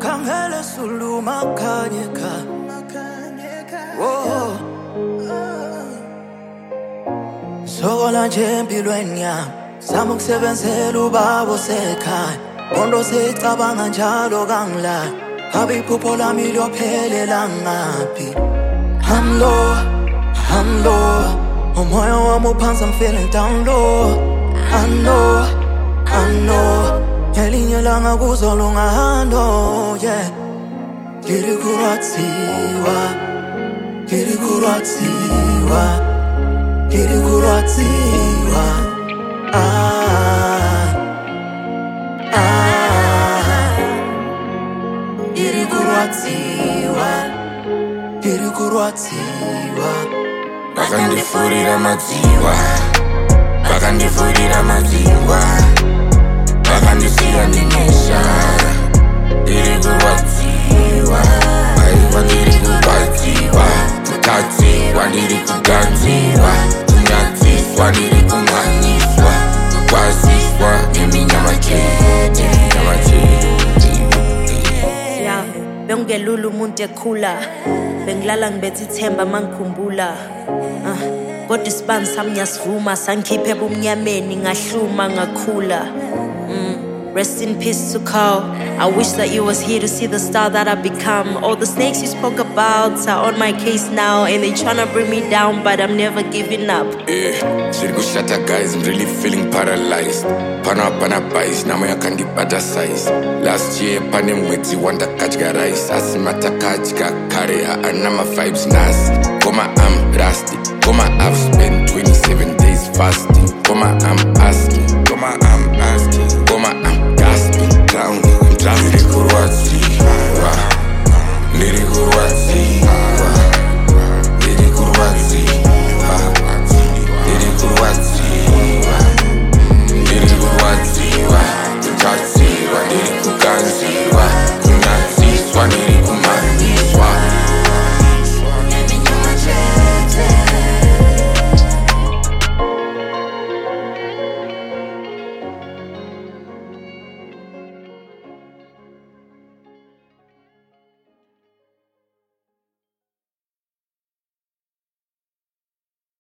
Kangele sulu makanyeka. Whoa. Sokola nje empilweni yami zama ukusebenzela ubaba osekhaya Bondo sicabanga njalo kangila Habi iphupho lami liyophelela ngaphi I'm low Umoya wami uphansi I'm feeling down low I know Ngelinye langa kuzolunga yeah Ngilikuratiwa Ngilikuratiwa Bakandifurira madziwa Bakandisiya ndineshara Ngilikuratiwa Aiwa ngilikuratiwa Kutatsiwa ndilikuganziwa Kunyatsiswa ndilikumanyiswa Kukwaziswa ngeminyama chete Yeah, bengelula umuntu ekhula Bengilala ngibethi ithemba mangikhumbula Kodwa isibani sami ngiyasivuma sangikhiphe ebumnyameni ngahluma ngakhula Rest in peace to Carl. I wish that you was here to see the star that I've become. All the snakes you spoke about are on my case now and they tryna bring me down, but I'm never giving up. Shiri kushata guys, I'm really feeling paralyzed. Pana bice, now I can't get better size. Last year, pane mwezi wanda kachika rice. Asimata kachika kare, and my vibes nas. Koma I'm rusty, Koma I've spent 27 days fasting. Koma I'm asking.